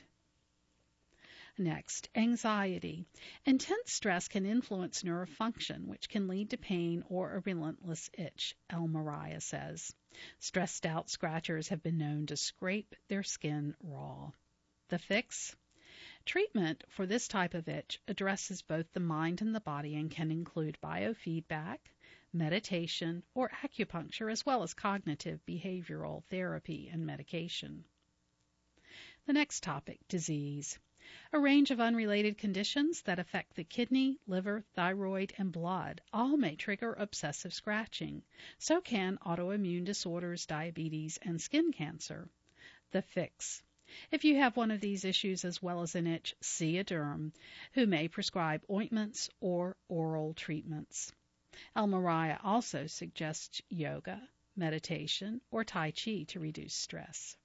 Next, anxiety. Intense stress can influence nerve function, which can lead to pain or a relentless itch, Elmariah says. Stressed out scratchers have been known to scrape their skin raw. The fix? Treatment for this type of itch addresses both the mind and the body and can include biofeedback, meditation, or acupuncture, as well as cognitive behavioral therapy and medication. The next topic, disease. A range of unrelated conditions that affect the kidney, liver, thyroid, and blood all may trigger obsessive scratching. So can autoimmune disorders, diabetes, and skin cancer. The fix. If you have one of these issues as well as an itch, see a derm, who may prescribe ointments or oral treatments. Elmariah also suggests yoga, meditation, or Tai Chi to reduce stress.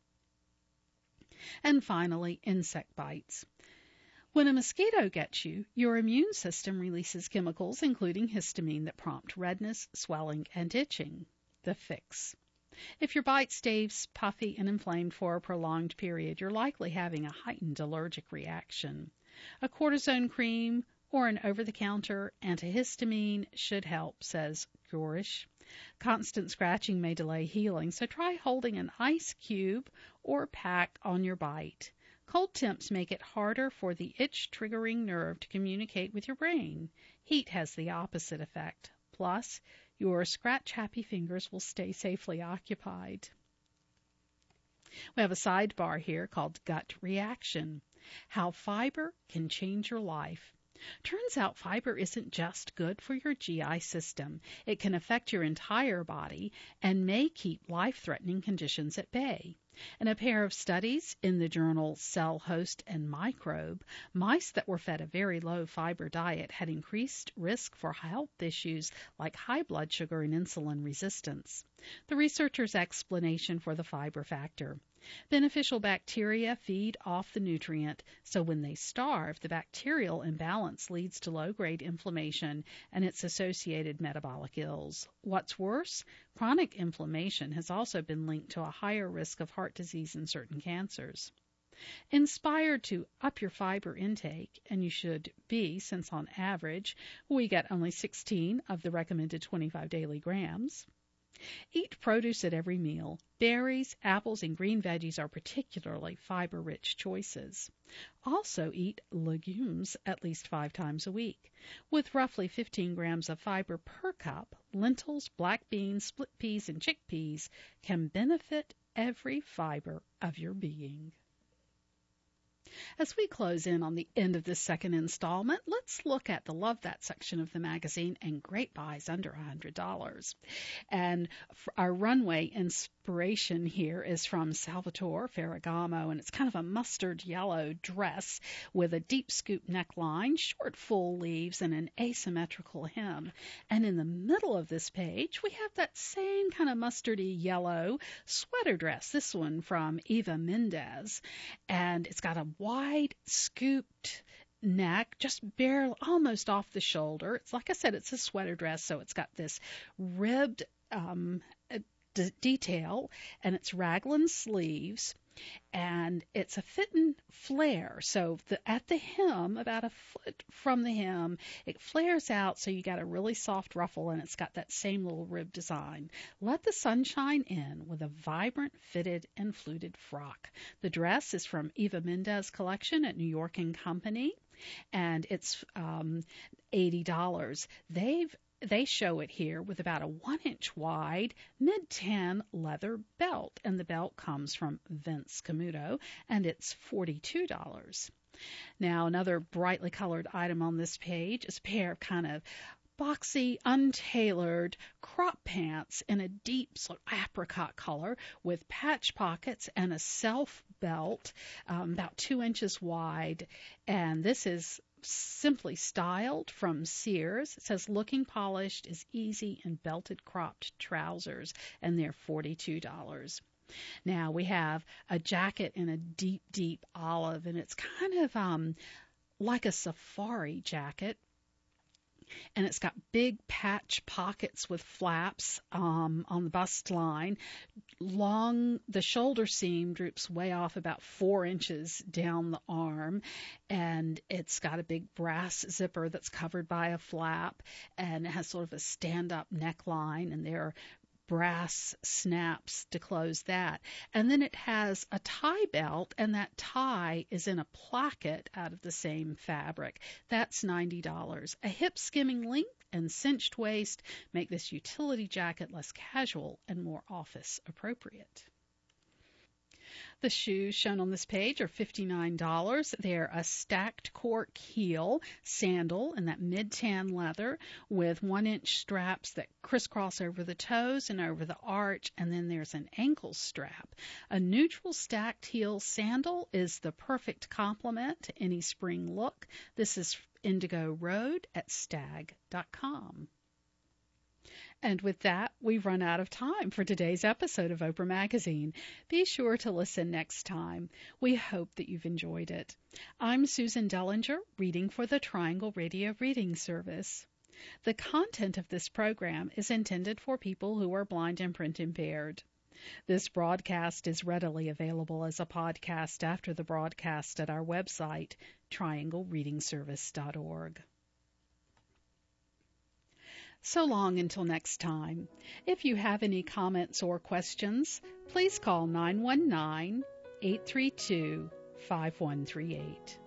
And finally, insect bites. When a mosquito gets you, your immune system releases chemicals, including histamine, that prompt redness, swelling, and itching. The fix. If your bite stays puffy and inflamed for a prolonged period, you're likely having a heightened allergic reaction. A cortisone cream or an over-the-counter antihistamine should help, says Gorish. Constant scratching may delay healing, so try holding an ice cube or pack on your bite. Cold temps make it harder for the itch-triggering nerve to communicate with your brain. Heat has the opposite effect. Plus, your scratch-happy fingers will stay safely occupied. We have a sidebar here called gut reaction. How fiber can change your life. Turns out fiber isn't just good for your G I system. It can affect your entire body and may keep life-threatening conditions at bay. In a pair of studies in the journal Cell Host and Microbe, mice that were fed a very low fiber diet had increased risk for health issues like high blood sugar and insulin resistance. The researchers' explanation for the fiber factor. Beneficial bacteria feed off the nutrient, so when they starve, the bacterial imbalance leads to low-grade inflammation and its associated metabolic ills. What's worse, chronic inflammation has also been linked to a higher risk of heart disease and certain cancers. Inspired to up your fiber intake, and you should be, since on average we get only sixteen of the recommended twenty-five daily grams. Eat produce at every meal. Berries, apples, and green veggies are particularly fiber-rich choices. Also eat legumes at least five times a week. With roughly fifteen grams of fiber per cup, lentils, black beans, split peas, and chickpeas can benefit every fiber of your being. As we close in on the end of this second installment, let's look at the Love That section of the magazine and great buys under one hundred dollars. And our runway inspiration here is from Salvatore Ferragamo, and it's kind of a mustard yellow dress with a deep scoop neckline, short full sleeves, and an asymmetrical hem. And in the middle of this page, we have that same kind of mustardy yellow sweater dress, this one from Eva Mendes, and it's got a wide scooped neck, just barely, almost off the shoulder. It's like I said, it's a sweater dress, so it's got this ribbed um, d- detail, and it's raglan sleeves, and it's a fitting flare. So the, at the hem, about a foot from the hem, it flares out, so you got a really soft ruffle, and it's got that same little rib design. Let the sunshine in with a vibrant fitted and fluted frock. The dress is from Eva Mendes collection at New York and Company, and it's um, eighty dollars. They've They show it here with about a one-inch wide, mid-tan leather belt, and the belt comes from Vince Camuto, and it's forty-two dollars. Now, another brightly colored item on this page is a pair of kind of boxy, untailored crop pants in a deep sort of apricot color with patch pockets and a self belt um, about two inches wide, and this is simply styled from Sears. It says looking polished is easy and belted cropped trousers, and they're forty-two dollars. Now we have a jacket in a deep, deep olive, and it's kind of um, like a safari jacket. And it's got big patch pockets with flaps um, on the bust line. Long, the shoulder seam droops way off about four inches down the arm, and it's got a big brass zipper that's covered by a flap, and it has sort of a stand-up neckline, and there are brass snaps to close that. And then it has a tie belt, and that tie is in a placket out of the same fabric. That's ninety dollars. A hip skimming length and cinched waist make this utility jacket less casual and more office appropriate. The shoes shown on this page are fifty-nine dollars. They're a stacked cork heel sandal in that mid-tan leather with one-inch straps that crisscross over the toes and over the arch, and then there's an ankle strap. A neutral stacked heel sandal is the perfect complement to any spring look. This is Indigo Road at stag dot com. And with that, we've run out of time for today's episode of Oprah Magazine. Be sure to listen next time. We hope that you've enjoyed it. I'm Susan Dellinger, reading for the Triangle Radio Reading Service. The content of this program is intended for people who are blind and print impaired. This broadcast is readily available as a podcast after the broadcast at our website, triangle reading service dot org. So long until next time. If you have any comments or questions, please call nine one nine, eight three two, five one three eight.